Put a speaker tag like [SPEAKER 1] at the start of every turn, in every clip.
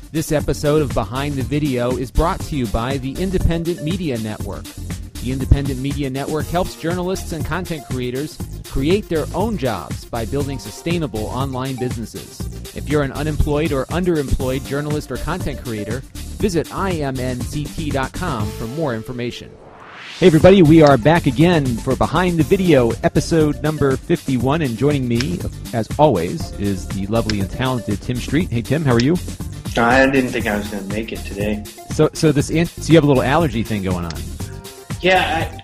[SPEAKER 1] This episode of Behind the Video is brought to you by the Independent Media Network. The Independent Media Network helps journalists and content creators create their own jobs by building sustainable online businesses. If you're an unemployed or underemployed journalist or content creator, visit imnct.com for more information. Hey everybody, we are back again for Behind the Video, episode number 51, and joining me, as always, is the lovely and talented Tim Street. Hey Tim, how are you?
[SPEAKER 2] I didn't think I was going to make it today.
[SPEAKER 1] So you have a little allergy thing going on?
[SPEAKER 2] Yeah,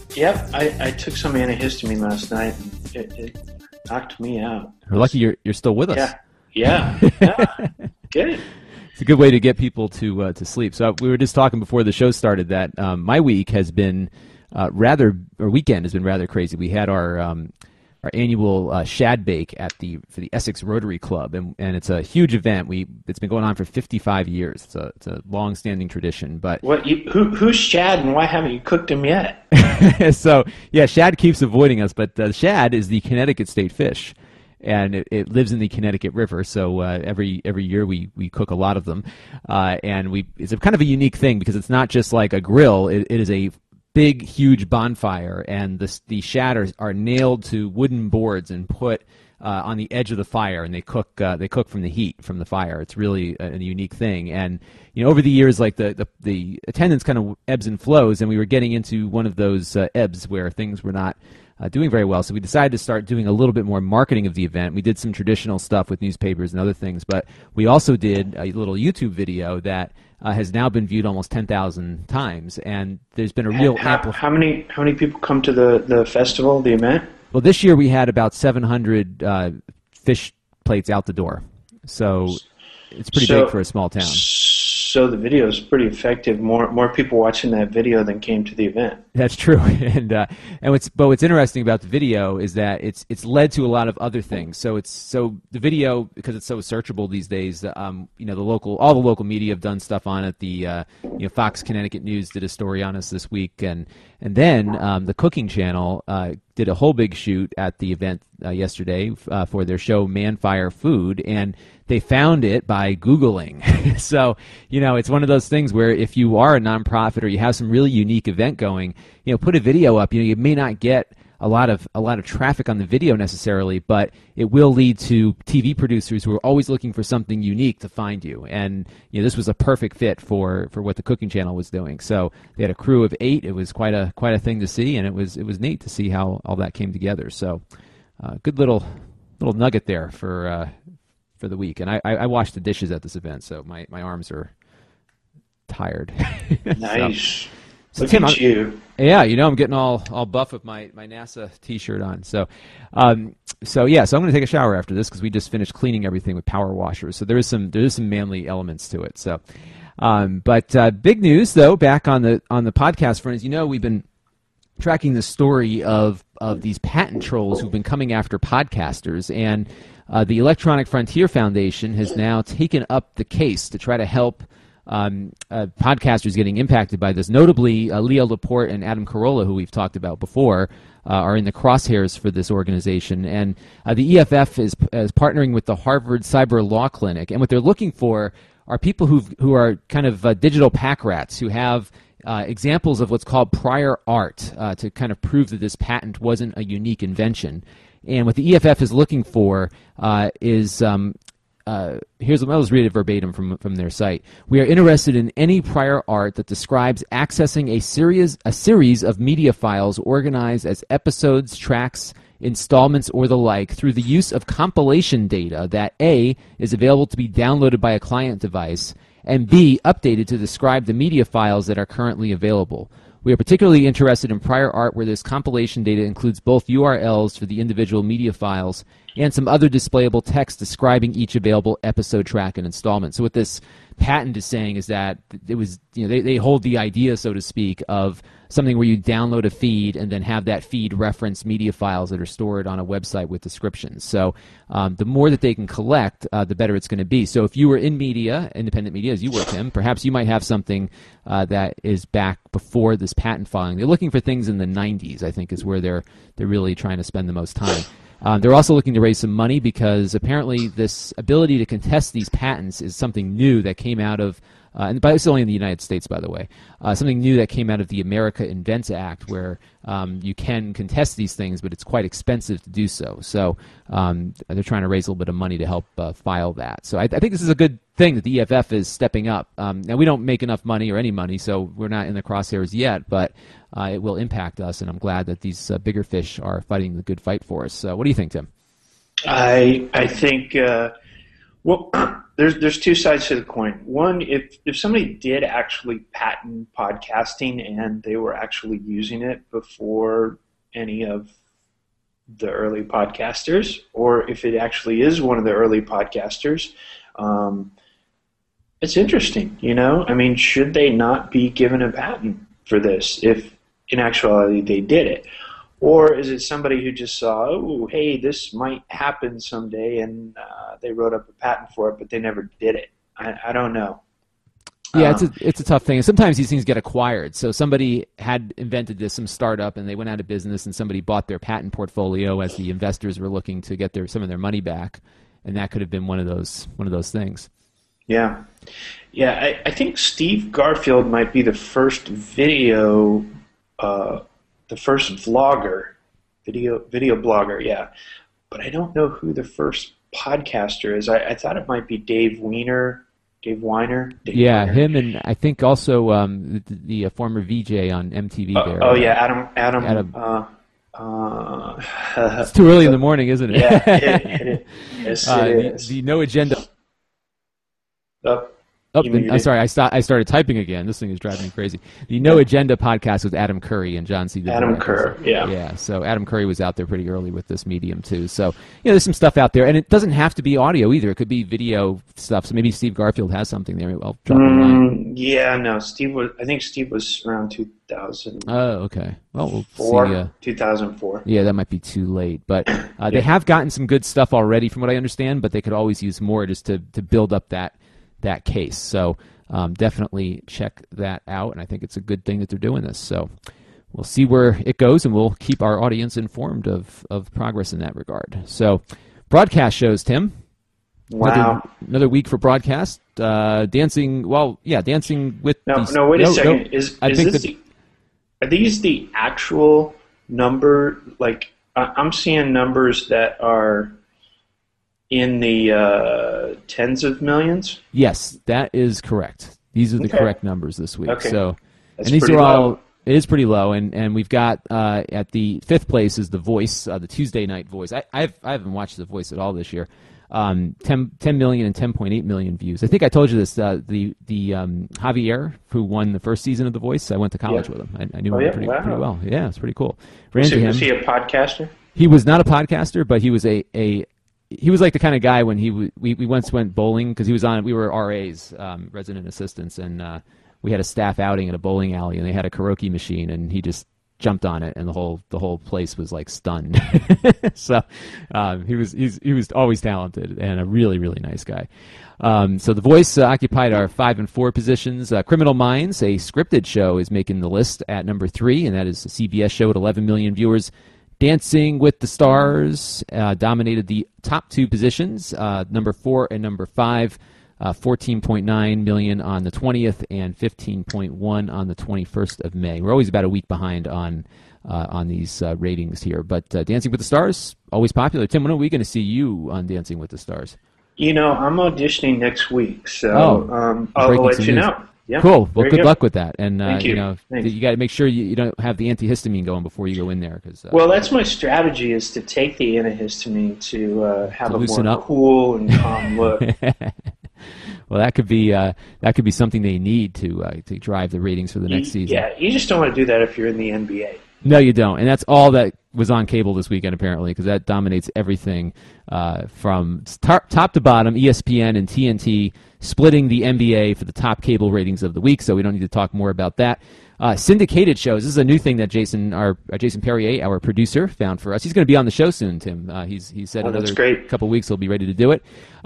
[SPEAKER 2] I took some antihistamine last night. It knocked me out.
[SPEAKER 1] We're lucky you're still with us.
[SPEAKER 2] Yeah. Good.
[SPEAKER 1] It's a good way to get people to sleep. So we were just talking before the show started that my week has been weekend has been rather crazy. We had our annual shad bake for the Essex Rotary Club, and it's a huge event. It's been going on for 55 years. It's a long-standing tradition. But
[SPEAKER 2] who's shad, and why haven't you cooked him yet?
[SPEAKER 1] So yeah, shad keeps avoiding us, but shad is the Connecticut state fish, and it lives in the Connecticut River. So every year we cook a lot of them, and it's a kind of a unique thing because it's not just like a grill. It is a big, huge bonfire, and the shad are nailed to wooden boards and put on the edge of the fire, and they cook from the heat from the fire. It's really a unique thing. And over the years, like the attendance kind of ebbs and flows, and we were getting into one of those ebbs where things were not doing very well. So we decided to start doing a little bit more marketing of the event. We did some traditional stuff with newspapers and other things, but we also did a little YouTube video that has now been viewed almost 10,000 times, and there's been a real
[SPEAKER 2] How many people come to the festival, the event?
[SPEAKER 1] Well, this year we had about 700 fish plates out the door, so it's pretty big for a small town.
[SPEAKER 2] So the video is pretty effective. More people watching that video than came to the event.
[SPEAKER 1] That's true, and what's interesting about the video is that it's led to a lot of other things. So the video, because it's so searchable these days, all the local media have done stuff on it. The Fox Connecticut News did a story on us this week, and then the Cooking Channel did a whole big shoot at the event yesterday for their show Man Fire Food, and they found it by Googling. So, it's one of those things where if you are a nonprofit or you have some really unique event going, put a video up. You may not get a lot of traffic on the video necessarily, but it will lead to TV producers who are always looking for something unique to find you. And this was a perfect fit for what the Cooking Channel was doing. So they had a crew of 8. It was quite a thing to see, and it was neat to see how all that came together. So good little nugget there for the week. And I washed the dishes at this event, so my arms are tired.
[SPEAKER 2] Nice.
[SPEAKER 1] So
[SPEAKER 2] Look
[SPEAKER 1] Tim,
[SPEAKER 2] at you.
[SPEAKER 1] Yeah, I'm getting all buff with my NASA T-shirt on. So I'm going to take a shower after this because we just finished cleaning everything with power washers. So there is some manly elements to it. So, but big news though back on the podcast front is we've been tracking the story of these patent trolls who've been coming after podcasters, and the Electronic Frontier Foundation has now taken up the case to try to help podcasters getting impacted by this. Notably, Leo Laporte and Adam Carolla, who we've talked about before, are in the crosshairs for this organization. And the EFF is partnering with the Harvard Cyber Law Clinic. And what they're looking for are people who are kind of digital pack rats, who have examples of what's called prior art to kind of prove that this patent wasn't a unique invention. And what the EFF is looking for is I'll just read it verbatim from their site. We are interested in any prior art that describes accessing a series of media files organized as episodes, tracks, installments, or the like through the use of compilation data that A, is available to be downloaded by a client device, and B, updated to describe the media files that are currently available. We are particularly interested in prior art where this compilation data includes both URLs for the individual media files and some other displayable text describing each available episode, track, and installment. So what this patent is saying is that it was, they hold the idea, so to speak, of something where you download a feed and then have that feed reference media files that are stored on a website with descriptions. So the more that they can collect, the better it's going to be. So if you were in media, independent media, as you were, Tim, perhaps you might have something that is back before this patent filing. They're looking for things in the 90s, I think, is where they're really trying to spend the most time. They're also looking to raise some money because apparently this ability to contest these patents is something new that came out of, and it's only in the United States, by the way, something new that came out of the America Invents Act, where you can contest these things, but it's quite expensive to do so. So they're trying to raise a little bit of money to help file that. So I think this is a good thing that the EFF is stepping up. Now, we don't make enough money or any money, so we're not in the crosshairs yet, but it will impact us, and I'm glad that these bigger fish are fighting the good fight for us. So what do you think, Tim?
[SPEAKER 2] I think, well, there's two sides to the coin. One, if somebody did actually patent podcasting and they were actually using it before any of the early podcasters, or if it actually is one of the early podcasters, it's interesting, you know? I mean, should they not be given a patent for this if in actuality they did it? Or is it somebody who just saw, oh, hey, this might happen someday, and they wrote up a patent for it, but they never did it? I don't know.
[SPEAKER 1] Yeah, it's a tough thing. And sometimes these things get acquired. So somebody had invented this, some startup, and they went out of business, and somebody bought their patent portfolio as the investors were looking to get some of their money back, and that could have been one of those things.
[SPEAKER 2] Yeah. I think Steve Garfield might be the first video. The first vlogger, video blogger, yeah. But I don't know who the first podcaster is. I thought it might be Dave Weiner. Him, and I think also the former VJ on MTV there. Adam.
[SPEAKER 1] It's too early in the morning, isn't it?
[SPEAKER 2] Yeah, it is. It is.
[SPEAKER 1] The No Agenda.
[SPEAKER 2] Oh,
[SPEAKER 1] I'm sorry. I started typing again. This thing is driving me crazy. The No Agenda podcast with Adam Curry and John C.
[SPEAKER 2] Adam Kerr, yeah.
[SPEAKER 1] Yeah, so Adam Curry was out there pretty early with this medium, too. So, there's some stuff out there. And it doesn't have to be audio, either. It could be video stuff. So maybe Steve Garfield has something there. I'll drop a line.
[SPEAKER 2] Yeah, no. I think Steve was around 2000.
[SPEAKER 1] Oh, okay. Well, we'll see.
[SPEAKER 2] 2004.
[SPEAKER 1] Yeah, that might be too late. But they have gotten some good stuff already, from what I understand, but they could always use more just to build up that case. So definitely check that out, and I think it's a good thing that they're doing this. So we'll see where it goes, and we'll keep our audience informed of progress in that regard. So broadcast shows, Tim.
[SPEAKER 2] Wow.
[SPEAKER 1] Another week for broadcast. Dancing with...
[SPEAKER 2] No, wait a second. Are these the actual number? Like, I'm seeing numbers that are in the tens of millions?
[SPEAKER 1] Yes, that is correct. These are the correct numbers this week.
[SPEAKER 2] Okay.
[SPEAKER 1] So,
[SPEAKER 2] That's
[SPEAKER 1] and these
[SPEAKER 2] pretty
[SPEAKER 1] are all
[SPEAKER 2] low.
[SPEAKER 1] It is pretty low, and we've got at the fifth place is The Voice, the Tuesday night Voice. I haven't watched The Voice at all this year. 10 million and 10.8 million views. I think I told you this. The Javier, who won the first season of The Voice, I went to college with him. I knew him pretty well. Yeah, it's pretty cool.
[SPEAKER 2] Was he a podcaster?
[SPEAKER 1] He was not a podcaster, but he was he was like the kind of guy when we once went bowling, because we were RAs, resident assistants, and we had a staff outing at a bowling alley, and they had a karaoke machine, and he just jumped on it, and the whole place was like stunned. So he was always talented and a really, really nice guy. So The Voice occupied our 5 and 4 positions. Criminal Minds, a scripted show, is making the list at number 3, and that is a CBS show at 11 million viewers. Dancing with the Stars dominated the top 2 positions, number 4 and number 5, 14.9 million on the 20th and 15.1 on the 21st of May. We're always about a week behind on these ratings here, but Dancing with the Stars, always popular. Tim, when are we going to see you on Dancing with the Stars?
[SPEAKER 2] I'm auditioning next week, so I'll let you know. Yeah,
[SPEAKER 1] cool. Well, good luck with that. And
[SPEAKER 2] Thank you.
[SPEAKER 1] You got to make sure you don't have the antihistamine going before you go in there.
[SPEAKER 2] Well, that's my strategy, is to take the antihistamine to have a more cool and calm look.
[SPEAKER 1] Well, that could be something they need to drive the ratings for the next season.
[SPEAKER 2] Yeah, you just don't want to do that if you're in the NBA.
[SPEAKER 1] No, you don't. And that's all that was on cable this weekend, apparently, because that dominates everything from top to bottom. ESPN and TNT splitting the NBA for the top cable ratings of the week, so we don't need to talk more about that. Syndicated shows. This is a new thing that Jason Perrier, our producer, found for us. He's going to be on the show soon, Tim. He said another couple weeks he'll be ready to do it.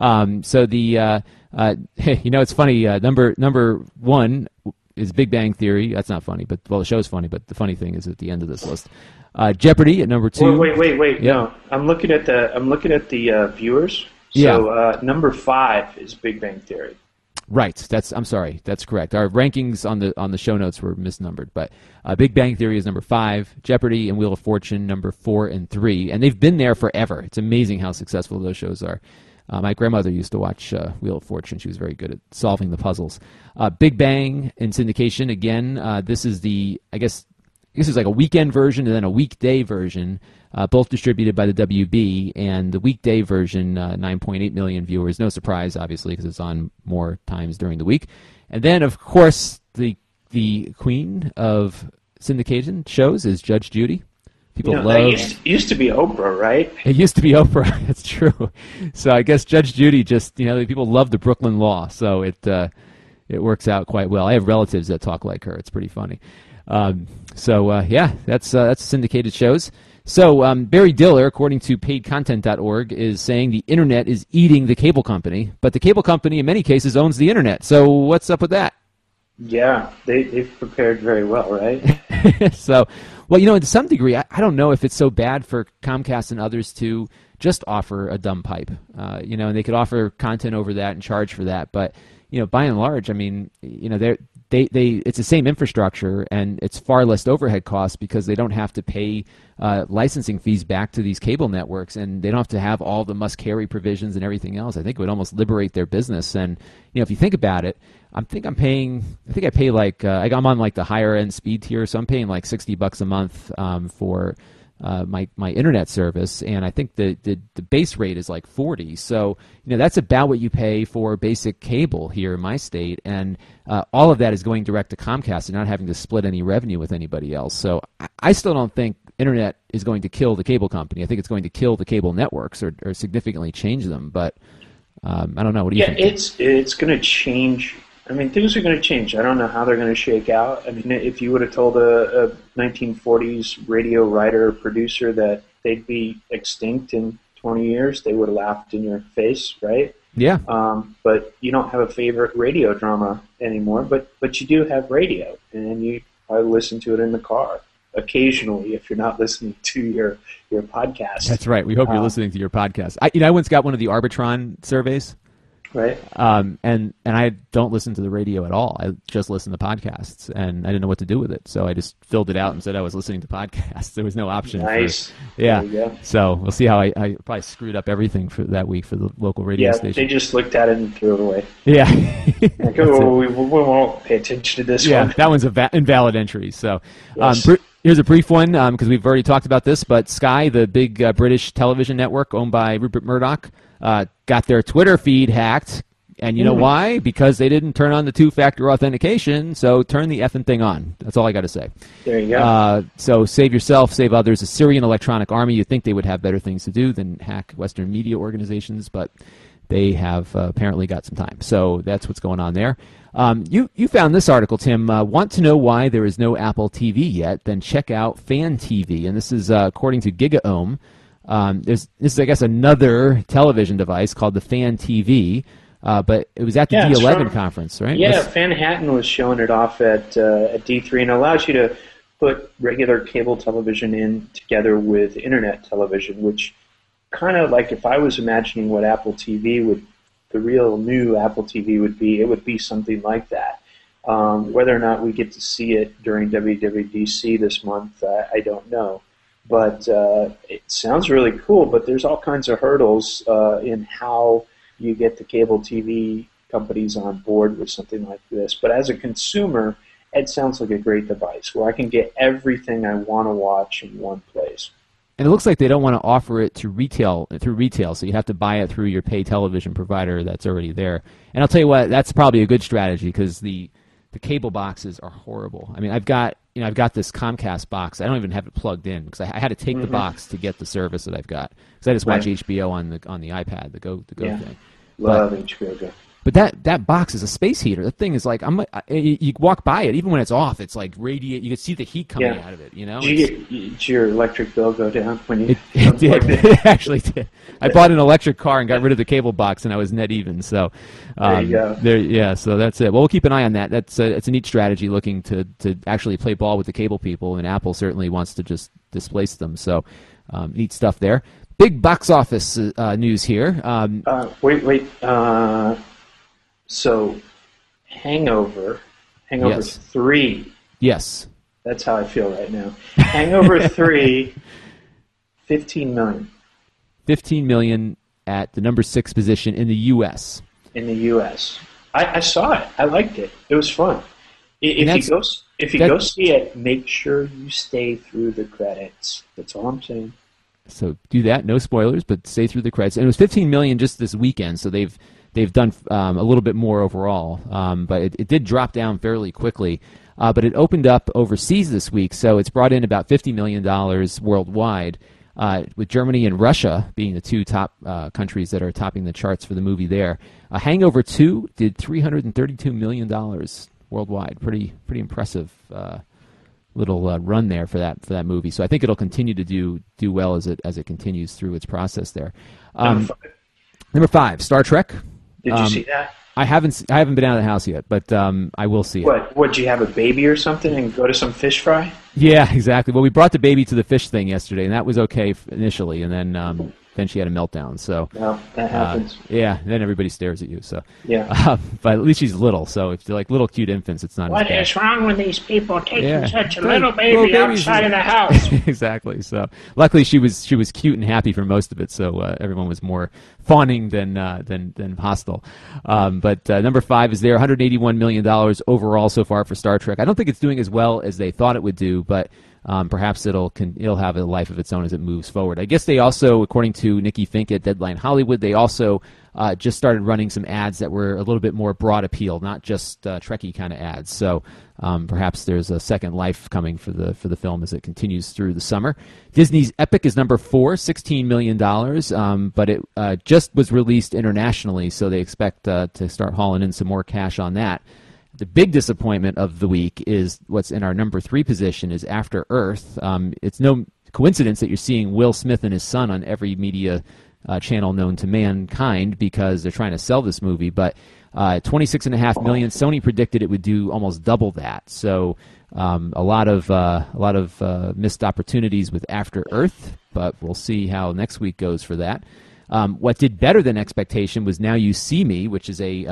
[SPEAKER 1] It's funny. Number 1 is Big Bang Theory. That's not funny, the show's funny, but the funny thing is at the end of this list. Jeopardy at number 2.
[SPEAKER 2] Wait.
[SPEAKER 1] Yep.
[SPEAKER 2] No, I'm looking at the viewers. So number 5 is Big Bang Theory.
[SPEAKER 1] Right. I'm sorry. That's correct. Our rankings on the show notes were misnumbered, but Big Bang Theory is number 5, Jeopardy and Wheel of Fortune number 4 and 3, and they've been there forever. It's amazing how successful those shows are. My grandmother used to watch Wheel of Fortune. She was very good at solving the puzzles. Big Bang in syndication again. This is I guess it's like a weekend version and then a weekday version, both distributed by the WB. And the weekday version, 9.8 million viewers. No surprise, obviously, because it's on more times during the week. And then, of course, the queen of syndication shows is Judge Judy. People love.
[SPEAKER 2] That used to be Oprah, right?
[SPEAKER 1] It used to be Oprah. That's true. So I guess Judge Judy people love the Brooklyn Law, so it works out quite well. I have relatives that talk like her. It's pretty funny. That's syndicated shows. So Barry Diller, according to paidcontent.org, is saying the internet is eating the cable company, but the cable company in many cases owns the internet. So what's up with that?
[SPEAKER 2] Yeah, they've prepared very well, right?
[SPEAKER 1] So, to some degree, I don't know if it's so bad for Comcast and others to just offer a dumb pipe, and they could offer content over that and charge for that. But, by and large, I mean, it's the same infrastructure and it's far less overhead costs because they don't have to pay licensing fees back to these cable networks, and they don't have to have all the must-carry provisions and everything else. I think it would almost liberate their business. And if you think about it, I pay like I'm on like the higher end speed tier, so I'm paying like $60 a month for my internet service, and I think the base rate is like $40. So that's about what you pay for basic cable here in my state, and all of that is going direct to Comcast and not having to split any revenue with anybody else. So I still don't think internet is going to kill the cable company. I think it's going to kill the cable networks or significantly change them. But I don't know. What do you think?
[SPEAKER 2] Yeah, it's going to change. I mean, things are going to change. I don't know how they're going to shake out. I mean, if you would have told a 1940s radio writer or producer that they'd be extinct in 20 years, they would have laughed in your face, right?
[SPEAKER 1] Yeah.
[SPEAKER 2] But you don't have a favorite radio drama anymore, but you do have radio, and you probably listen to it in the car occasionally if you're not listening to your podcast.
[SPEAKER 1] That's right. We hope you're listening to your podcast. I once got one of the Arbitron surveys.
[SPEAKER 2] Right.
[SPEAKER 1] And I don't listen to the radio at all. I just listen to podcasts, and I didn't know what to do with it. So I just filled it out and said I was listening to podcasts. There was no option.
[SPEAKER 2] Nice.
[SPEAKER 1] Yeah.
[SPEAKER 2] There you go.
[SPEAKER 1] So we'll see how I probably screwed up everything for that week for the local radio station.
[SPEAKER 2] They just looked at it and threw it away.
[SPEAKER 1] Yeah.
[SPEAKER 2] Like, we won't pay attention to this one.
[SPEAKER 1] Yeah, that one's an invalid entry. So
[SPEAKER 2] yes.
[SPEAKER 1] Here's a brief one because we've already talked about this, but Sky, the big British television network owned by Rupert Murdoch, got their Twitter feed hacked. And you know why? Because they didn't turn on the two-factor authentication, so turn the effing thing on. That's all I got to say.
[SPEAKER 2] There you go.
[SPEAKER 1] So save yourself, save others. The Syrian Electronic Army, you'd think they would have better things to do than hack Western media organizations, but they have apparently got some time. So that's what's going on there. You found this article, Tim. Want to know why there is no Apple TV yet? Then check out Fan TV. And this is according to GigaOM. This is, I guess, another television device called the Fan TV. But it was at the D11 conference, right?
[SPEAKER 2] Yeah, Fanhattan was showing it off at D3, and it allows you to put regular cable television in together with internet television, which kind of like if I was imagining what Apple TV the real new Apple TV would be, it would be something like that. Whether or not we get to see it during WWDC this month, I don't know. But it sounds really cool, but there's all kinds of hurdles in how you get the cable TV companies on board with something like this. But as a consumer, it sounds like a great device where I can get everything I want to watch in one place.
[SPEAKER 1] And it looks like they don't want to offer it through retail, so you have to buy it through your pay television provider that's already there. And I'll tell you what, that's probably a good strategy because the cable boxes are horrible. I mean, I've got this Comcast box. I don't even have it plugged in because I had to take the box to get the service that I've got. Because I just watch HBO on the iPad, the Go thing.
[SPEAKER 2] Love HBO Go.
[SPEAKER 1] But that box is a space heater. That thing is like you walk by it, even when it's off, it's like radiate. You can see the heat coming out of it. You know,
[SPEAKER 2] did your electric bill go down when you?
[SPEAKER 1] It did. It actually did. I bought an electric car and got rid of the cable box, and I was net even. So
[SPEAKER 2] there you go.
[SPEAKER 1] So that's it. Well, we'll keep an eye on that. It's a neat strategy, looking to actually play ball with the cable people, and Apple certainly wants to just displace them. So neat stuff there. Big box office news here.
[SPEAKER 2] Wait. So, Hangover
[SPEAKER 1] Yes.
[SPEAKER 2] 3.
[SPEAKER 1] Yes.
[SPEAKER 2] That's how I feel right now. Hangover 3, 15 million.
[SPEAKER 1] 15 million at the number 6 position in the U.S.
[SPEAKER 2] In the U.S. I saw it. I liked it. It was fun. If you go see it, make sure you stay through the credits. That's all I'm saying.
[SPEAKER 1] So do that. No spoilers, but stay through the credits. And it was 15 million just this weekend, so they've done a little bit more overall. But it did drop down fairly quickly. But it opened up overseas this week, so it's brought in about $50 million worldwide, with Germany and Russia being the two top countries that are topping the charts for the movie there. Hangover 2 did $332 million worldwide. Pretty impressive little run there for that movie. So I think it'll continue to do well as it continues through its process there. Number 5, Star Trek.
[SPEAKER 2] Did you see that?
[SPEAKER 1] I haven't been out of the house yet, but I will see it.
[SPEAKER 2] What, did you have a baby or something and go to some fish fry?
[SPEAKER 1] Yeah, exactly. Well, we brought the baby to the fish thing yesterday, and that was okay initially, and then she had a meltdown. So
[SPEAKER 2] well, that happens.
[SPEAKER 1] Yeah, then everybody stares at you. So
[SPEAKER 2] yeah,
[SPEAKER 1] but at least she's little. So if they're like little cute infants, it's not.
[SPEAKER 3] What is wrong with these people taking such a little baby outside of the house?
[SPEAKER 1] Exactly. So luckily she was cute and happy for most of it. So everyone was more fawning than hostile. But number 5 is there, $181 million overall so far for Star Trek. I don't think it's doing as well as they thought it would do, but perhaps it'll have a life of its own as it moves forward. I guess they also, according to Nikki Fink at Deadline Hollywood, they also just started running some ads that were a little bit more broad appeal, not just Trekkie kind of ads. So perhaps there's a second life coming for the film as it continues through the summer. Disney's Epic is number 4, $16 million, but it just was released internationally, so they expect to start hauling in some more cash on that. The big disappointment of the week is what's in our number 3 position is After Earth. It's no coincidence that you're seeing Will Smith and his son on every media channel known to mankind because they're trying to sell this movie. But $26.5 million. Sony predicted it would do almost double that. So a lot of missed opportunities with After Earth. But we'll see how next week goes for that. What did better than expectation was Now You See Me, which is like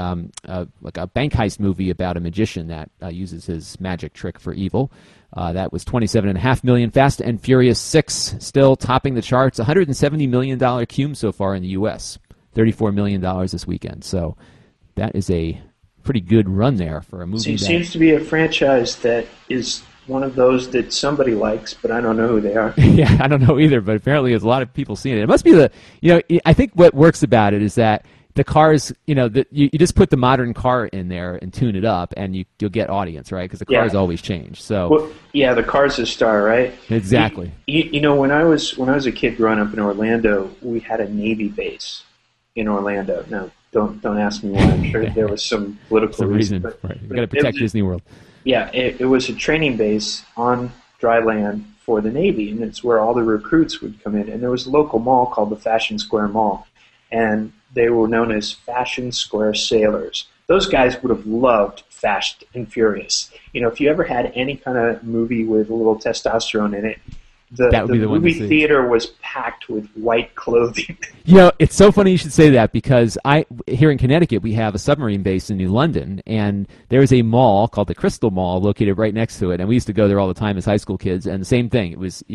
[SPEAKER 1] a bank heist movie about a magician that uses his magic trick for evil. That was $27.5 million. Fast and Furious 6 still topping the charts. $170 million cum so far in the U.S. $34 million this weekend. So that is a pretty good run there for a movie.
[SPEAKER 2] Seems to be a franchise that is one of those that somebody likes, but I don't know who they are.
[SPEAKER 1] Yeah, I don't know either, but apparently there's a lot of people seeing it. It must be I think what works about it is that the cars, you just put the modern car in there and tune it up, and you'll get audience, right? Because the cars always change. So
[SPEAKER 2] the car's the star, right?
[SPEAKER 1] Exactly.
[SPEAKER 2] When I was a kid growing up in Orlando, we had a Navy base in Orlando. Now, don't ask me why. I'm sure there was some political
[SPEAKER 1] reason. Right. You got to protect Disney World.
[SPEAKER 2] Yeah, it was a training base on dry land for the Navy, and it's where all the recruits would come in. And there was a local mall called the Fashion Square Mall, and they were known as Fashion Square Sailors. Those guys would have loved Fast and Furious. If you ever had any kind of movie with a little testosterone in it, the movie theater was packed with white clothing.
[SPEAKER 1] It's so funny you should say that because here in Connecticut we have a submarine base in New London, and there's a mall called the Crystal Mall located right next to it, and we used to go there all the time as high school kids. And the same thing, it was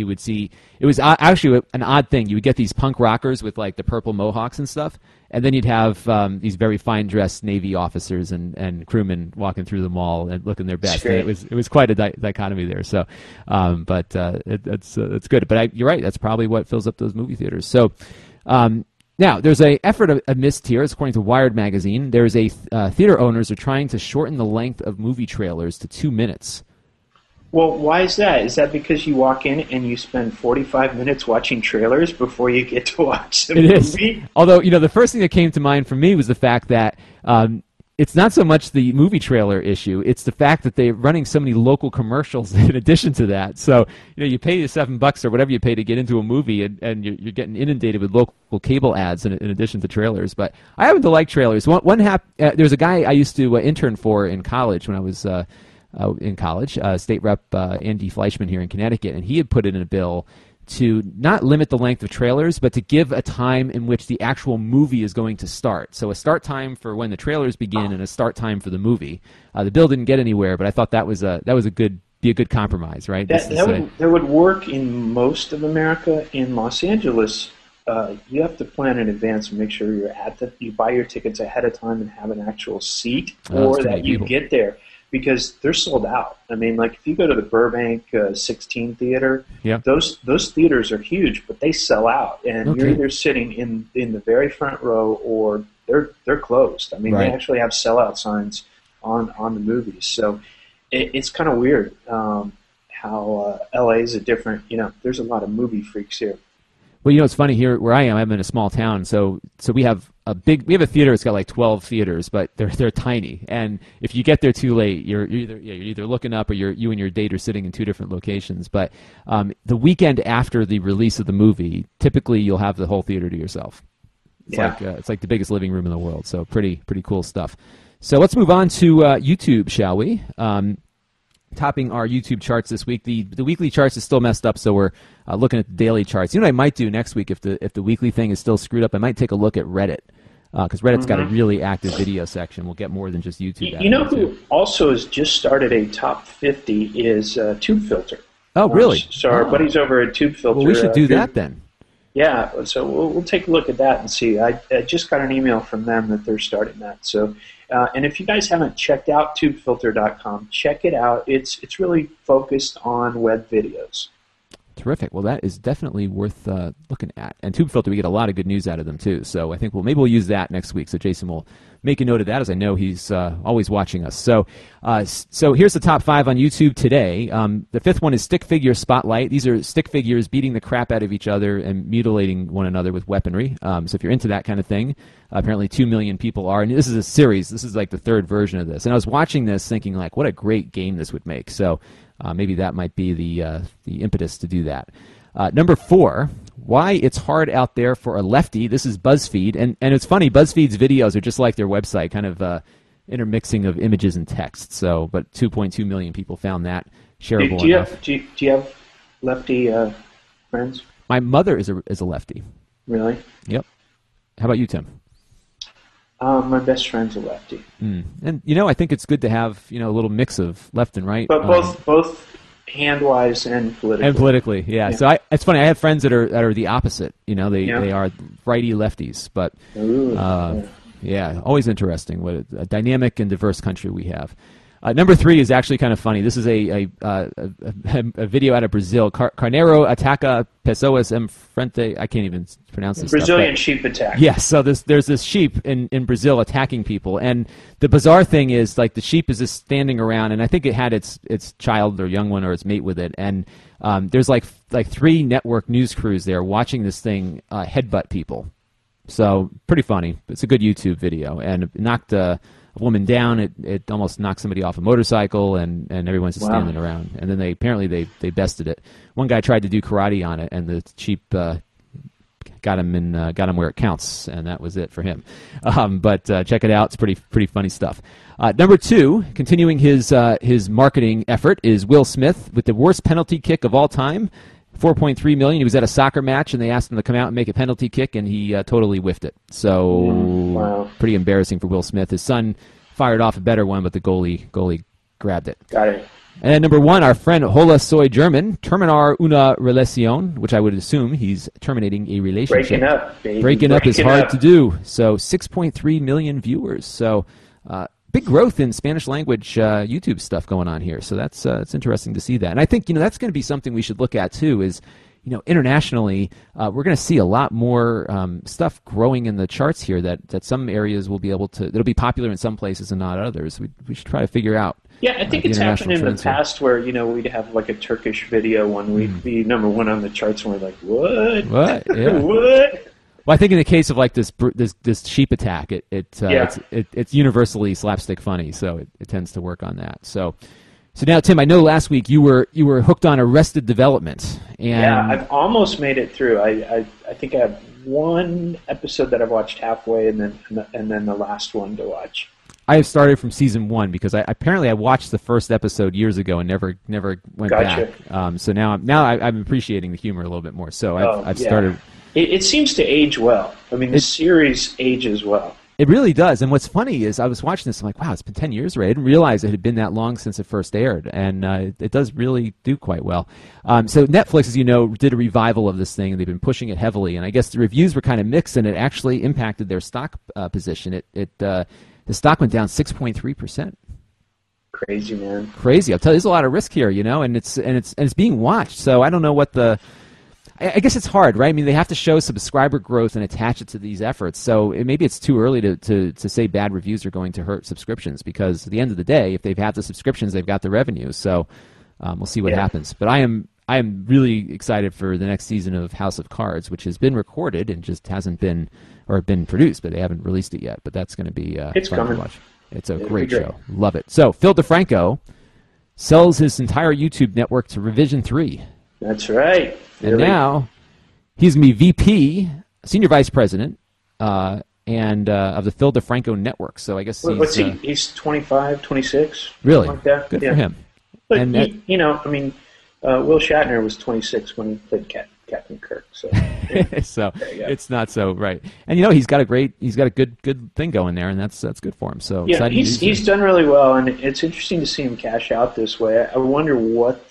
[SPEAKER 1] actually an odd thing. You would get these punk rockers with like the purple mohawks and stuff, and then you'd have these very fine dressed Navy officers and crewmen walking through the mall and looking their best. And it was quite a dichotomy there. So, but it's good. But you're right. That's probably what fills up those movie theaters. So. Now, there's an effort amidst here, according to Wired magazine. There's theater owners are trying to shorten the length of movie trailers to 2 minutes.
[SPEAKER 2] Well, why is that? Is that because you walk in and you spend 45 minutes watching trailers before you get to watch the movie?
[SPEAKER 1] Although, the first thing that came to mind for me was the fact that it's not so much the movie trailer issue. It's the fact that they're running so many local commercials in addition to that. So, you pay the $7 or whatever you pay to get into a movie, and you're getting inundated with local cable ads in addition to trailers. But I happen to like trailers. There's a guy I used to intern for in college when I was in college, State Rep Andy Fleischman here in Connecticut, and he had put it in a bill to not limit the length of trailers, but to give a time in which the actual movie is going to start. So a start time for when the trailers begin and a start time for the movie. The bill didn't get anywhere, but I thought that was a good compromise, right?
[SPEAKER 2] That would work in most of America. In Los Angeles, you have to plan in advance and make sure you buy your tickets ahead of time and have an actual seat, or that you get there. Because they're sold out. I mean, like if you go to the Burbank 16 Theater, those theaters are huge, but they sell out, and you're either sitting in the very front row or they're closed. I mean, they actually have sellout signs on the movies. So it's kind of weird how LA is a different. There's a lot of movie freaks here.
[SPEAKER 1] Well, it's funny here where I am. I'm in a small town, so we have a theater. It's got like 12 theaters, but they're tiny. And if you get there too late, you're either looking up or you and your date are sitting in two different locations. But the weekend after the release of the movie, typically you'll have the whole theater to yourself. It's like the biggest living room in the world. So pretty cool stuff. So let's move on to YouTube, shall we? Topping our YouTube charts this week. The weekly charts is still messed up, so we're looking at the daily charts. You know what I might do next week if the weekly thing is still screwed up? I might take a look at Reddit, because Reddit's got a really active video section. We'll get more than just YouTube.
[SPEAKER 2] You know who also has just started a top 50 is TubeFilter.
[SPEAKER 1] Oh, really?
[SPEAKER 2] So our buddies over at TubeFilter.
[SPEAKER 1] Well, we should do that then.
[SPEAKER 2] Yeah, so we'll take a look at that and see. I just got an email from them that they're starting that. So, and if you guys haven't checked out TubeFilter.com, check it out. It's really focused on web videos.
[SPEAKER 1] Terrific. Well, that is definitely worth looking at. And TubeFilter, we get a lot of good news out of them too. So I think maybe we'll use that next week. So Jason will make a note of that, as I know he's always watching us. So here's the top 5 on YouTube today. The 5th one is Stick Figure Spotlight. These are stick figures beating the crap out of each other and mutilating one another with weaponry. So if you're into that kind of thing, apparently 2 million people are. And this is a series. This is like the 3rd version of this. And I was watching this thinking, like, what a great game this would make. So maybe that might be the impetus to do that. Number 4, why it's hard out there for a lefty. This is BuzzFeed, and it's funny. BuzzFeed's videos are just like their website, kind of intermixing of images and text. So, but 2.2 million people found that shareable enough.
[SPEAKER 2] Do you have lefty friends?
[SPEAKER 1] My mother is a lefty.
[SPEAKER 2] Really?
[SPEAKER 1] Yep. How about you, Tim?
[SPEAKER 2] My best friend's a lefty.
[SPEAKER 1] And I think it's good to have a little mix of left and right.
[SPEAKER 2] But both hand-wise and politically.
[SPEAKER 1] And politically, yeah. So it's funny. I have friends that are the opposite. They are righty lefties. But yeah, always interesting. What a dynamic and diverse country we have. Number 3 is actually kind of funny. This is a video out of Brazil. Carneiro ataca pessoas em frente. I can't even pronounce this.
[SPEAKER 2] Brazilian sheep attack.
[SPEAKER 1] Yes. So there's this sheep in Brazil attacking people, and the bizarre thing is, like, the sheep is just standing around, and I think it had its child or young one or its mate with it, and there's like 3 network news crews there watching this thing headbutt people. So pretty funny. It's a good YouTube video, and it knocked a woman down. It almost knocked somebody off a motorcycle, and everyone's just standing around. And then they bested it. One guy tried to do karate on it, and the sheep got him where it counts, and that was it for him. But check it out; it's pretty funny stuff. Number 2, continuing his marketing effort, is Will Smith with the worst penalty kick of all time. 4.3 million. He was at a soccer match, and they asked him to come out and make a penalty kick, and he totally whiffed it. So pretty embarrassing for Will Smith. His son fired off a better one, but the goalie grabbed it.
[SPEAKER 2] Got it.
[SPEAKER 1] And then number 1, our friend Hola Soy German, terminar una relación, which I would assume he's terminating a relationship.
[SPEAKER 2] Breaking up, baby.
[SPEAKER 1] Breaking up is hard to do. So 6.3 million viewers. So big growth in Spanish language YouTube stuff going on here. So that's it's interesting to see that. And I think that's going to be something we should look at too. Is internationally, we're going to see a lot more stuff growing in the charts here. That some areas will be able to. It'll be popular in some places and not others. We should try to figure out.
[SPEAKER 2] Yeah, I think it's happened in the past where we'd have like a Turkish video one week be number 1 on the charts, and we're like, what?
[SPEAKER 1] What? Yeah.
[SPEAKER 2] What?
[SPEAKER 1] Well, I think in the case of like this sheep attack, it's universally slapstick funny, so it tends to work on that. So now, Tim, I know last week you were hooked on Arrested Development, and
[SPEAKER 2] I've almost made it through. I think I have one episode that I've watched halfway, and then the last one to watch.
[SPEAKER 1] I have started from season 1 because I watched the first episode years ago and never went
[SPEAKER 2] Gotcha.
[SPEAKER 1] back. So now I'm appreciating the humor a little bit more. So I've started.
[SPEAKER 2] It seems to age well. I mean, the series ages well.
[SPEAKER 1] It really does. And what's funny is I was watching this, I'm like, wow, it's been 10 years already. I didn't realize it had been that long since it first aired, and it does really do quite well. So Netflix, as you know, did a revival of this thing, and they've been pushing it heavily, and I guess the reviews were kind of mixed, and it actually impacted their stock position. The stock went down 6.3%.
[SPEAKER 2] Crazy, man.
[SPEAKER 1] Crazy. I'll tell you, there's a lot of risk here, and it's being watched. So I don't know what I guess it's hard, right? I mean, they have to show subscriber growth and attach it to these efforts. So maybe it's too early to say bad reviews are going to hurt subscriptions, because at the end of the day, if they've had the subscriptions, they've got the revenue. So we'll see what happens. But I am really excited for the next season of House of Cards, which has been recorded and just hasn't been produced, but they haven't released it yet. But that's going to be fun to watch. It's a great show. Love it. So Phil DeFranco sells his entire YouTube network to Revision 3.
[SPEAKER 2] That's right.
[SPEAKER 1] And now he's going to be VP, Senior Vice President, and of the Phil DeFranco Network. So I guess
[SPEAKER 2] what's he? He's 25, 26.
[SPEAKER 1] Really?
[SPEAKER 2] Like that.
[SPEAKER 1] Good for him.
[SPEAKER 2] But Will Shatner was 26 when he played Captain Kirk. So,
[SPEAKER 1] so it's not so right. And he's got a good thing going there, and that's good for him. So
[SPEAKER 2] he's done really well, and it's interesting to see him cash out this way. I wonder what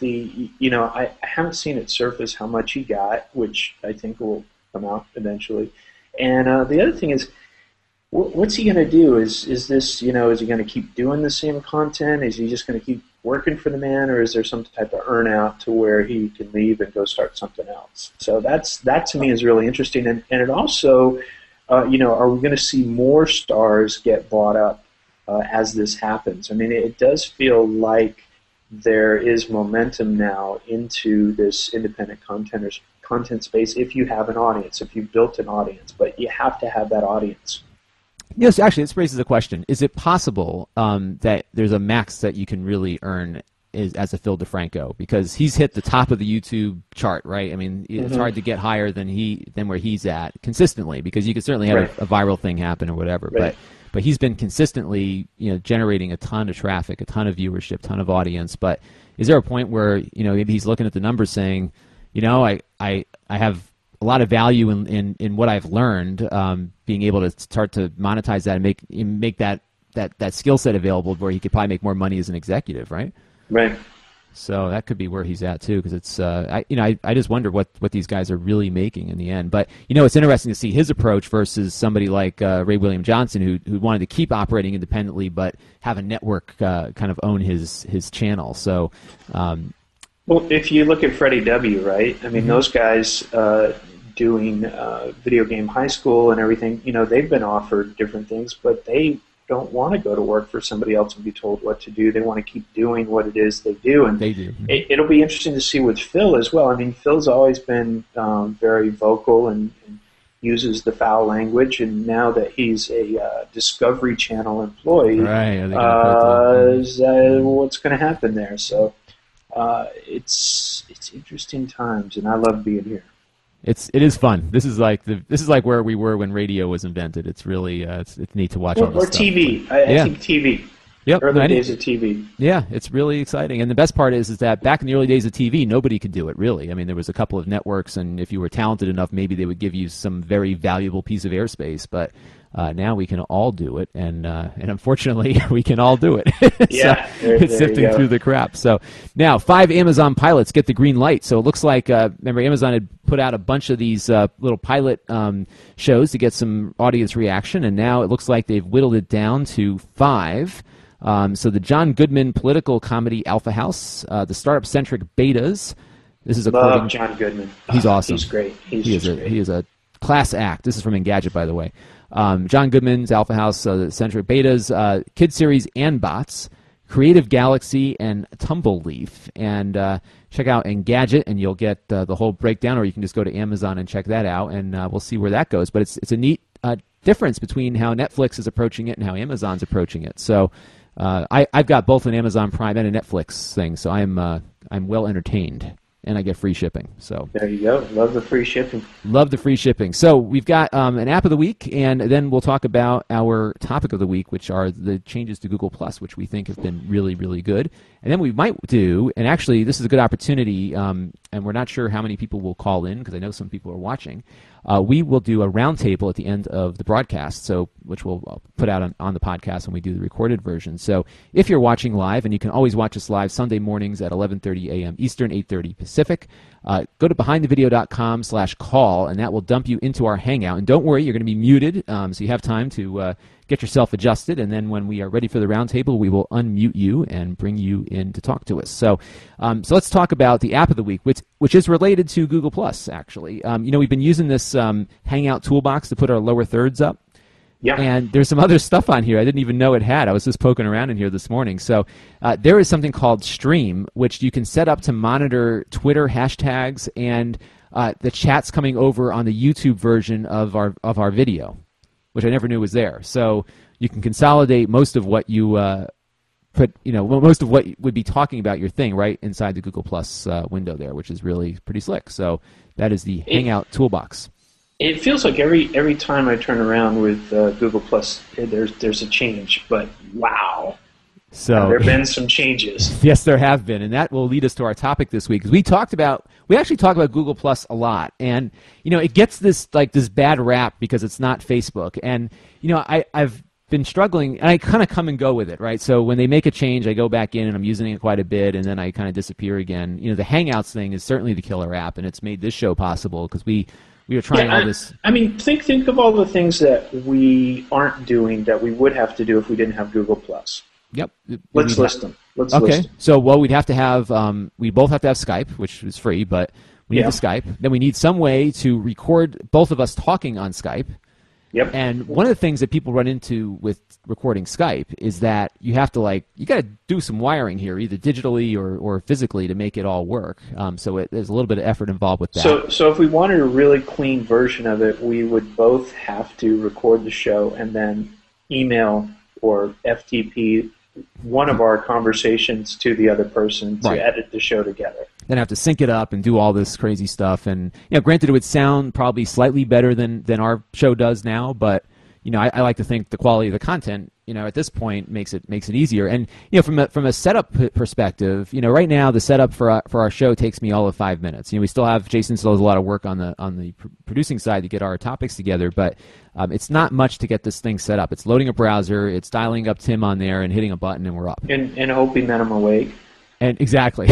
[SPEAKER 2] I haven't seen it surface how much he got, which I think will come out eventually. And the other thing is, what's he going to do? Is this, is he going to keep doing the same content? Is he just going to keep working for the man, or is there some type of earn out to where he can leave and go start something else? So that to me is really interesting, and it also, are we going to see more stars get bought up as this happens? I mean, it does feel like there is momentum now into this independent content space if you have an audience, if you've built an audience, but you have to have that audience.
[SPEAKER 1] Yes, actually, this raises a question. Is it possible that there's a max that you can really earn as a Phil DeFranco? Because he's hit the top of the YouTube chart, right? I mean, it's hard to get higher than where he's at consistently, because you could certainly have a viral thing happen or whatever. Right. But he's been consistently, generating a ton of traffic, a ton of viewership, ton of audience. But is there a point where, maybe he's looking at the numbers saying, I have a lot of value in what I've learned, being able to start to monetize that and make that skill set available, where he could probably make more money as an executive, right?
[SPEAKER 2] Right.
[SPEAKER 1] So that could be where he's at too, because it's I just wonder what these guys are really making in the end. But it's interesting to see his approach versus somebody like Ray William Johnson, who wanted to keep operating independently but have a network kind of own his channel. So.
[SPEAKER 2] Well, if you look at Freddie W., right? I mean, those guys doing Video Game High School and everything, they've been offered different things, but they don't want to go to work for somebody else and be told what to do. They want to keep doing what it is they do. And
[SPEAKER 1] they do.
[SPEAKER 2] It'll be interesting to see with Phil as well. I mean, Phil's always been very vocal and uses the foul language, and now that he's a Discovery Channel employee, what's going to happen there? So it's interesting times, and I love being here.
[SPEAKER 1] It is fun. This is like where we were when radio was invented. It's really it's neat to watch all this
[SPEAKER 2] stuff. Or TV. I think TV.
[SPEAKER 1] Yep.
[SPEAKER 2] Early days of TV.
[SPEAKER 1] Yeah, it's really exciting. And the best part is that back in the early days of TV, nobody could do it, really. I mean, there was a couple of networks, and if you were talented enough, maybe they would give you some very valuable piece of airspace. But now we can all do it, and unfortunately, we can all do it.
[SPEAKER 2] Yeah,
[SPEAKER 1] it's sifting through the crap. So now 5 Amazon pilots get the green light. So it looks like, remember, Amazon had put out a bunch of these little pilot shows to get some audience reaction, and now it looks like they've whittled it down to 5. So the John Goodman political comedy Alpha House, the startup-centric Betas. This is
[SPEAKER 2] Love John Goodman.
[SPEAKER 1] He's awesome.
[SPEAKER 2] He's great.
[SPEAKER 1] He is a class act. This is from Engadget, by the way. John Goodman's Alpha House, the centric Betas, Kid Series and Bots, Creative Galaxy, and Tumbleleaf. And check out Engadget, and you'll get the whole breakdown, or you can just go to Amazon and check that out, and we'll see where that goes. But it's a neat difference between how Netflix is approaching it and how Amazon's approaching it. So I've got both an Amazon Prime and a Netflix thing, so I'm well entertained. And I get free shipping. So
[SPEAKER 2] there you go. Love the free shipping.
[SPEAKER 1] Love the free shipping. So we've got an app of the week, and then we'll talk about our topic of the week, which are the changes to Google Plus, which we think have been really, really good. And then we might do, and actually this is a good opportunity, and we're not sure how many people will call in because I know some people are watching. We will do a roundtable at the end of the broadcast, which we'll put out on the podcast when we do the recorded version. So if you're watching live, and you can always watch us live Sunday mornings at 11:30 a.m. Eastern, 8:30 Pacific, go to behindthevideo.com/call, and that will dump you into our Hangout. And don't worry, you're going to be muted, so you have time to get yourself adjusted, and then when we are ready for the roundtable, we will unmute you and bring you in to talk to us. So let's talk about the app of the week, which is related to Google Plus. Actually, we've been using this Hangout toolbox to put our lower thirds up.
[SPEAKER 2] Yeah.
[SPEAKER 1] And there's some other stuff on here I didn't even know it had. I was just poking around in here this morning. So there is something called Stream, which you can set up to monitor Twitter hashtags and the chats coming over on the YouTube version of our video, which I never knew was there. So you can consolidate most of what you most of what would be talking about your thing right inside the Google Plus window there, which is really pretty slick. So that is the Hangout toolbox.
[SPEAKER 2] It feels like every time I turn around with Google Plus, there's a change. But wow,
[SPEAKER 1] so
[SPEAKER 2] there have been some changes.
[SPEAKER 1] Yes, there have been, and that will lead us to our topic this week. We actually talk about Google Plus a lot, and it gets this bad rap because it's not Facebook, and I've been struggling, and I kind of come and go with it, right? So when they make a change, I go back in and I'm using it quite a bit, and then I kind of disappear again. The Hangouts thing is certainly the killer app, and it's made this show possible because we are trying all this.
[SPEAKER 2] I mean, think of all the things that we aren't doing that we would have to do if we didn't have Google Plus.
[SPEAKER 1] Yep.
[SPEAKER 2] Let's list them.
[SPEAKER 1] Okay. So, we'd have to have, we both have to have Skype, which is free, but we need the Skype. Then we need some way to record both of us talking on Skype.
[SPEAKER 2] Yep.
[SPEAKER 1] And one of the things that people run into with recording Skype is that you have to you got to do some wiring here, either digitally or physically, to make it all work. So there's a little bit of effort involved with that.
[SPEAKER 2] So if we wanted a really clean version of it, we would both have to record the show and then email or FTP one of our conversations to the other person to edit the show together.
[SPEAKER 1] Then have to sync it up and do all this crazy stuff. And granted, it would sound probably slightly better than our show does now, but I like to think the quality of the content, at this point makes it easier. And from a setup perspective, right now the setup for our show takes me all of 5 minutes. We still have Jason still has a lot of work on the producing side to get our topics together, but it's not much to get this thing set up. It's loading a browser, it's dialing up Tim on there and hitting a button, and we're up.
[SPEAKER 2] And hoping that I'm awake.
[SPEAKER 1] And exactly,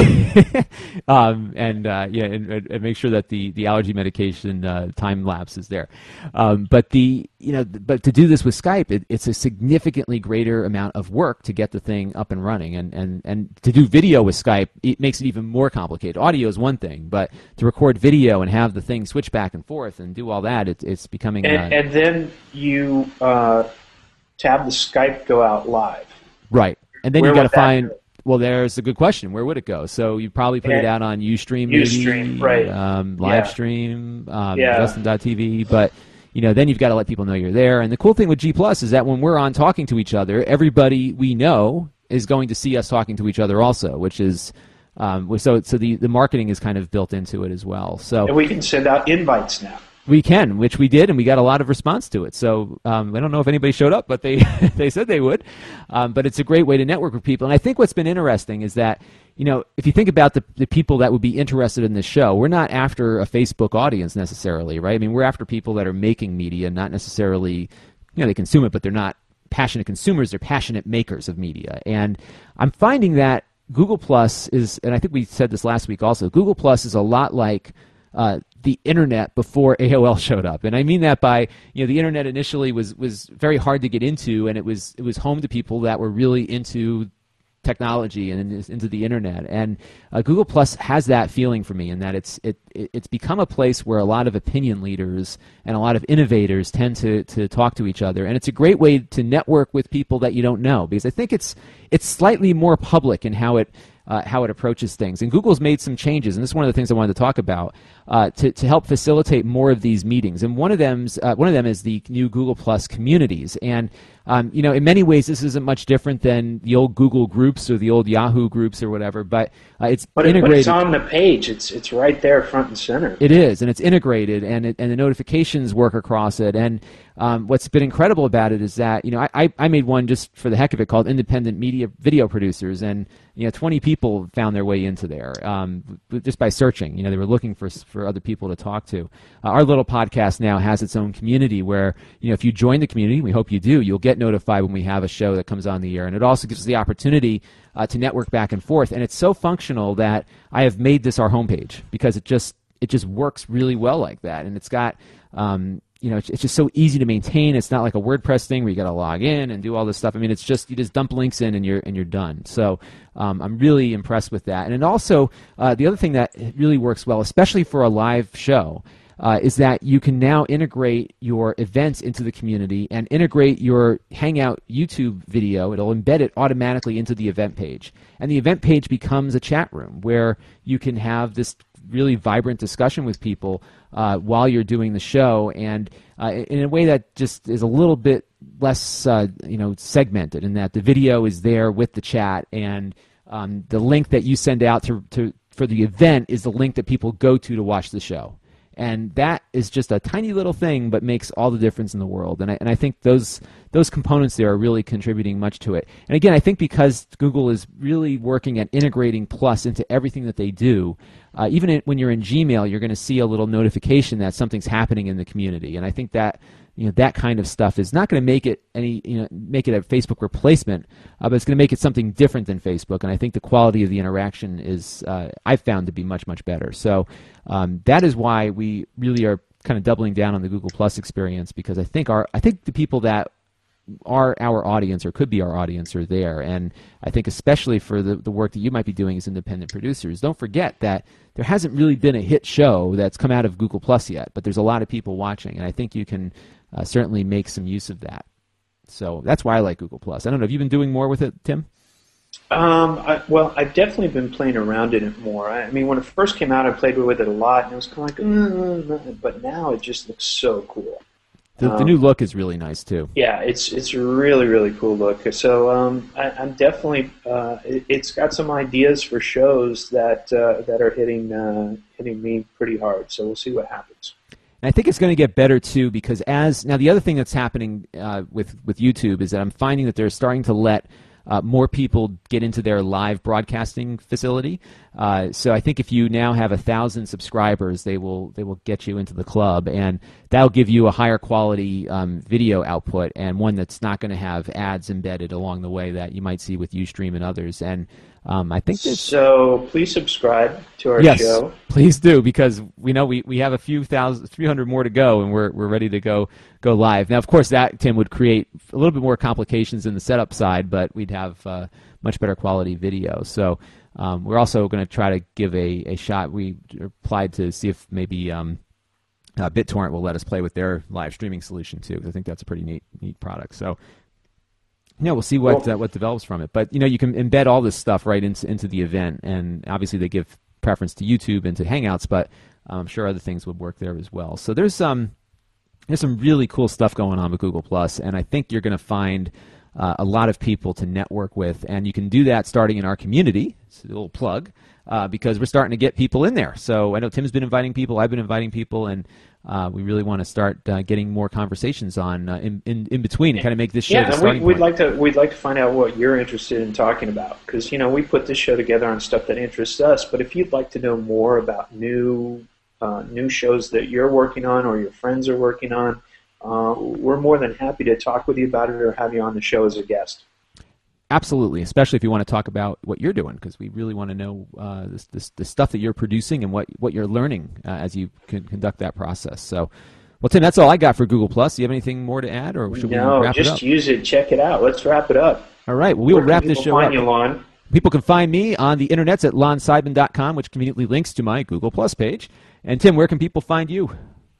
[SPEAKER 1] and make sure that the allergy medication time lapse is there. But to do this with Skype, it's a significantly greater amount of work to get the thing up and running, and to do video with Skype, it makes it even more complicated. Audio is one thing, but to record video and have the thing switch back and forth and do all that, it's becoming.
[SPEAKER 2] And then you to have the Skype go out live.
[SPEAKER 1] Right, and then you got to find. Well, there's a good question. Where would it go? So you probably put it out on Ustream,
[SPEAKER 2] Ustream, right?
[SPEAKER 1] Livestream, Justin.tv, but then you've got to let people know you're there. And the cool thing with G Plus is that when we're on talking to each other, everybody we know is going to see us talking to each other also, which is so the marketing is kind of built into it as well. So
[SPEAKER 2] and we can send out invites now.
[SPEAKER 1] We can, which we did, and we got a lot of response to it. So I don't know if anybody showed up, but they they said they would. But it's a great way to network with people. And I think what's been interesting is that, if you think about the people that would be interested in this show, we're not after a Facebook audience necessarily, right? I mean, we're after people that are making media, not necessarily, they consume it, but they're not passionate consumers. They're passionate makers of media. And I'm finding that Google Plus is, and I think we said this last week also, Google Plus is a lot like the internet before AOL showed up. And I mean that by, the internet initially was very hard to get into, and it was home to people that were really into technology and into the internet. And Google Plus has that feeling for me, in that it's become a place where a lot of opinion leaders and a lot of innovators tend to talk to each other. And it's a great way to network with people that you don't know, because I think it's slightly more public in how it how it approaches things. And Google's made some changes, and this is one of the things I wanted to talk about to help facilitate more of these meetings. And one of them is the new Google Plus communities. And in many ways, this isn't much different than the old Google groups or the old Yahoo groups or whatever. But it's integrated.
[SPEAKER 2] But it's on the page. It's right there, front and center.
[SPEAKER 1] It is, and it's integrated, and the notifications work across it. And what's been incredible about it is that I made one just for the heck of it called Independent Media Video Producers, and 20 people found their way into there just by searching. They were looking for other people to talk to. Our little podcast now has its own community where if you join the community, we hope you do, you'll get notified when we have a show that comes on the air, and it also gives us the opportunity to network back and forth. And it's so functional that I have made this our homepage because it just works really well like that, and it's got it's just so easy to maintain. It's not like a WordPress thing where you got to log in and do all this stuff. I mean, it's just you just dump links in and you're done. So I'm really impressed with that. And also the other thing that really works well, especially for a live show, is that you can now integrate your events into the community and integrate your Hangout YouTube video. It'll embed it automatically into the event page. And the event page becomes a chat room where you can have this really vibrant discussion with people while you're doing the show, and in a way that just is a little bit less segmented, in that the video is there with the chat, and the link that you send out for the event is the link that people go to watch the show. And that is just a tiny little thing, but makes all the difference in the world. And I think those components there are really contributing much to it. And again, I think because Google is really working at integrating Plus into everything that they do, even when you're in Gmail, you're going to see a little notification that something's happening in the community. And I think that that kind of stuff is not going to make it make it a Facebook replacement, but it's going to make it something different than Facebook. And I think the quality of the interaction is I've found to be much, much better. So that is why we really are kind of doubling down on the Google Plus experience, because I think the people that are our audience or could be our audience are there. And I think especially for the work that you might be doing as independent producers, don't forget that there hasn't really been a hit show that's come out of Google Plus yet, but there's a lot of people watching, and I think you can certainly make some use of that. So that's why I like Google Plus. I don't know, have you been doing more with it, Tim?
[SPEAKER 2] I've definitely been playing around in it more. I mean, when it first came out, I played with it a lot, and it was kind of like, but now it just looks so cool.
[SPEAKER 1] The new look is really nice too.
[SPEAKER 2] Yeah, it's a really, really cool look. So I'm definitely it's got some ideas for shows that are hitting me pretty hard. So we'll see what happens.
[SPEAKER 1] And I think it's going to get better too, because now the other thing that's happening with YouTube is that I'm finding that they're starting to let more people get into their live broadcasting facility. So I think if you now have 1,000 subscribers, they will get you into the club, and that'll give you a higher quality video output, and one that's not going to have ads embedded along the way that you might see with Ustream and others. And I think
[SPEAKER 2] so. Please subscribe to our show.
[SPEAKER 1] Yes, please do, because we know we have a few 300 more to go, and we're ready to go live. Now, of course, that, Tim, would create a little bit more complications in the setup side, but we'd have much better quality video. So we're also going to try to give a shot. We applied to see if maybe BitTorrent will let us play with their live streaming solution too, because I think that's a pretty neat product. So we'll see what develops from it. But you can embed all this stuff right into the event, and obviously they give preference to YouTube and to Hangouts, but I'm sure other things would work there as well. So there's some really cool stuff going on with Google Plus, and I think you're going to find a lot of people to network with, and you can do that starting in our community. It's a little plug, because we're starting to get people in there. So I know Tim's been inviting people, I've been inviting people, and we really want to start getting more conversations on in between and kind of make this show the starting
[SPEAKER 2] point. We'd like to find out what you're interested in talking about, because we put this show together on stuff that interests us. But if you'd like to know more about new shows that you're working on or your friends are working on, we're more than happy to talk with you about it or have you on the show as a guest.
[SPEAKER 1] Absolutely, especially if you want to talk about what you're doing, because we really want to know the stuff that you're producing and what you're learning as you conduct that process. So, well, Tim, that's all I got for Google Plus. Do you have anything more to add, or should we wrap it up?
[SPEAKER 2] No, just use it. Check it out. Let's wrap it up.
[SPEAKER 1] All right, well, we will wrap this show up.
[SPEAKER 2] Where can people find you, Lon?
[SPEAKER 1] People can find me on the internets at lonseidman.com, which conveniently links to my Google Plus page. And Tim, where can people find you?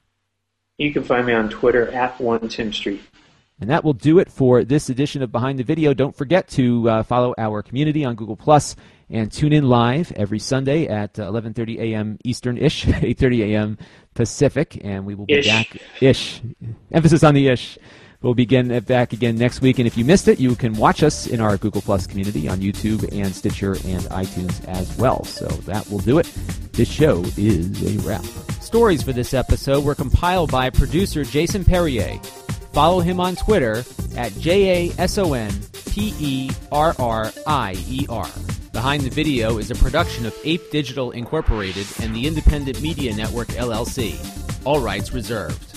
[SPEAKER 2] You can find me on Twitter at @OneTimStreet.
[SPEAKER 1] And that will do it for this edition of Behind the Video. Don't forget to follow our community on Google Plus And tune in live every Sunday at 11:30 a.m. Eastern-ish, 8:30 a.m. Pacific, and we will be back. Ish. Emphasis on the ish. We'll begin back again next week, and if you missed it, you can watch us in our Google Plus community on YouTube and Stitcher and iTunes as well. So that will do it. This show is a wrap. Stories for this episode were compiled by producer Jason Perrier. Follow him on Twitter at JASONPERRIER. Behind the Video is a production of Ape Digital Incorporated and the Independent Media Network, LLC. All rights reserved.